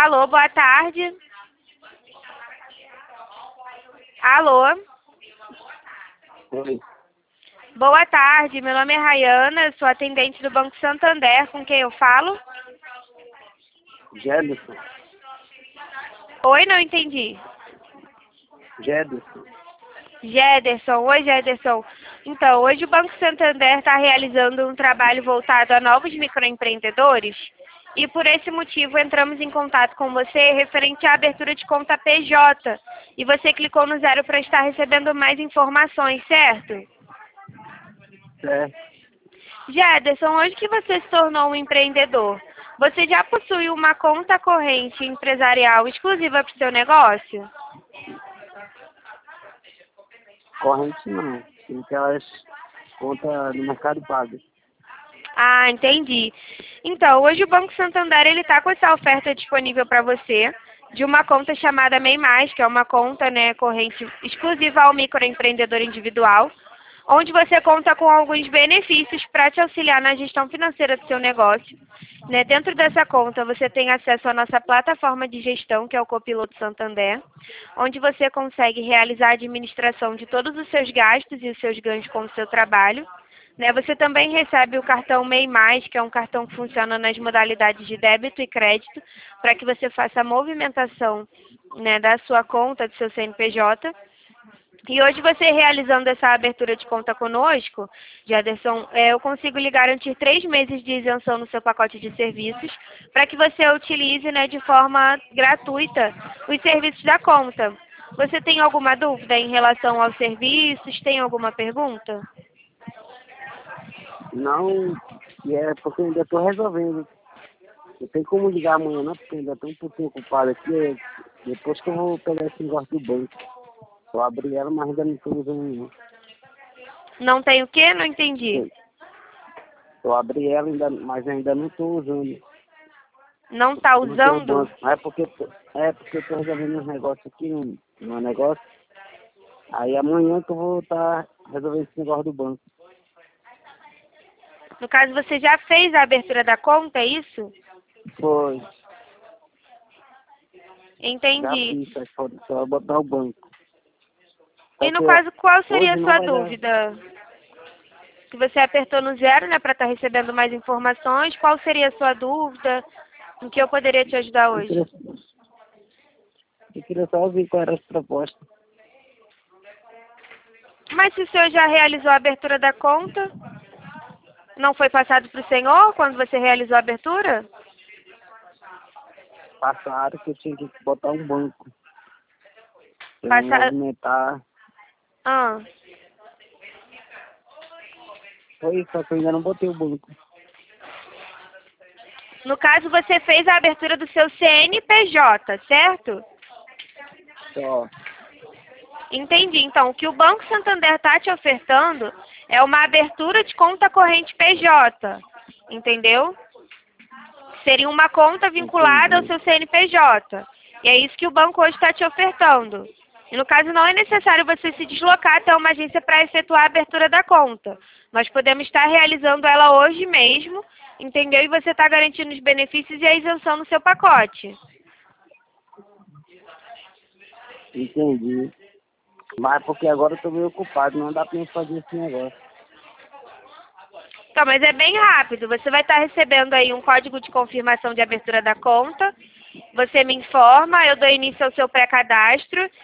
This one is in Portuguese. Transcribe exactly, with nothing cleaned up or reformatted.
Alô, boa tarde. Alô. Oi. Boa tarde, meu nome é Rayana, sou atendente do Banco Santander, com quem eu falo? Jederson. Oi, não entendi. Jederson. Jederson, oi Jederson. Então, hoje o Banco Santander está realizando um trabalho voltado a novos microempreendedores e por esse motivo entramos em contato com você referente à abertura de conta P J e você clicou no zero para estar recebendo mais informações, certo? Certo. Jederson, hoje que você se tornou um empreendedor, você já possui uma conta corrente empresarial exclusiva para o seu negócio? Corrente não. Tem aquelas contas no Mercado Pago. Ah, entendi. Então, hoje o Banco Santander ele está com essa oferta disponível para você de uma conta chamada MEI Mais, que é uma conta, né, corrente exclusiva ao microempreendedor individual, onde você conta com alguns benefícios para te auxiliar na gestão financeira do seu negócio. Né? Dentro dessa conta, você tem acesso à nossa plataforma de gestão, que é o Copiloto Santander, onde você consegue realizar a administração de todos os seus gastos e os seus ganhos com o seu trabalho. Né? Você também recebe o cartão MEI Mais, que é um cartão que funciona nas modalidades de débito e crédito, para que você faça a movimentação, né, da sua conta, do seu C N P J. E hoje você realizando essa abertura de conta conosco, Jederson, é, eu consigo lhe garantir três meses de isenção no seu pacote de serviços para que você utilize, né, de forma gratuita os serviços da conta. Você tem alguma dúvida em relação aos serviços? Tem alguma pergunta? Não, e é porque eu ainda estou resolvendo. Não tem como ligar amanhã não, porque eu ainda estou um pouquinho ocupado aqui. é Depois que eu vou pegar esse negócio do banco. Eu abri ela, mas ainda não estou usando não. Não tem o quê? Não entendi. Eu abri ela, ainda, mas ainda não estou usando. Não está Não tem o usando? banco. É porque, é porque eu estou resolvendo uns negócios aqui, um, um negócio. Aí amanhã que eu vou estar resolvendo esse negócio do banco. No caso, você já fez a abertura da conta, é isso? Foi. Já Entendi. fiz, só, só botar o banco. E Só no que caso, qual seria hoje a não sua vai dar. dúvida? Que você apertou no zero, né, para estar recebendo mais informações. Qual seria a sua dúvida? Em que eu poderia te ajudar Eu hoje? queria, eu queria só ouvir qual era as propostas. Mas se o senhor já realizou a abertura da conta, não foi passado para o senhor quando você realizou a abertura? Passaram que eu tinha que botar um banco. Pra eu Passa... movimentar. Ah. Foi, só que eu ainda não botei o banco. No caso, você fez a abertura do seu C N P J, certo? Só. Entendi. Então, o que o Banco Santander está te ofertando é uma abertura de conta corrente P J, entendeu? Seria uma conta vinculada ao Entendi. seu C N P J. E é isso que o banco hoje está te ofertando. E no caso, não é necessário você se deslocar até uma agência para efetuar a abertura da conta. Nós podemos estar realizando ela hoje mesmo, entendeu? E você está garantindo os benefícios e a isenção no seu pacote. Entendi. Mas porque agora eu tô meio ocupado, não dá pra mim fazer esse negócio. Então, mas é bem rápido. Você vai estar recebendo aí um código de confirmação de abertura da conta. Você me informa, eu dou início ao seu pré-cadastro